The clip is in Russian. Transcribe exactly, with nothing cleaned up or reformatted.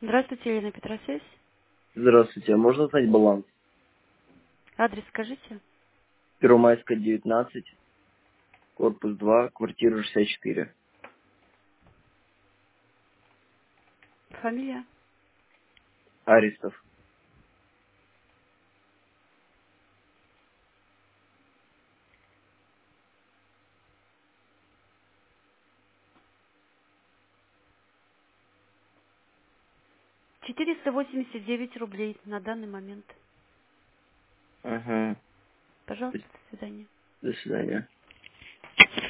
Здравствуйте, Елена Петросвязь. Здравствуйте, а можно узнать баланс? Адрес скажите. Первомайская, девятнадцать, корпус два, квартира шестьдесят четыре. Фамилия? Аристов. четыреста восемьдесят девять рублей на данный момент. Ага. Пожалуйста, до свидания. До свидания.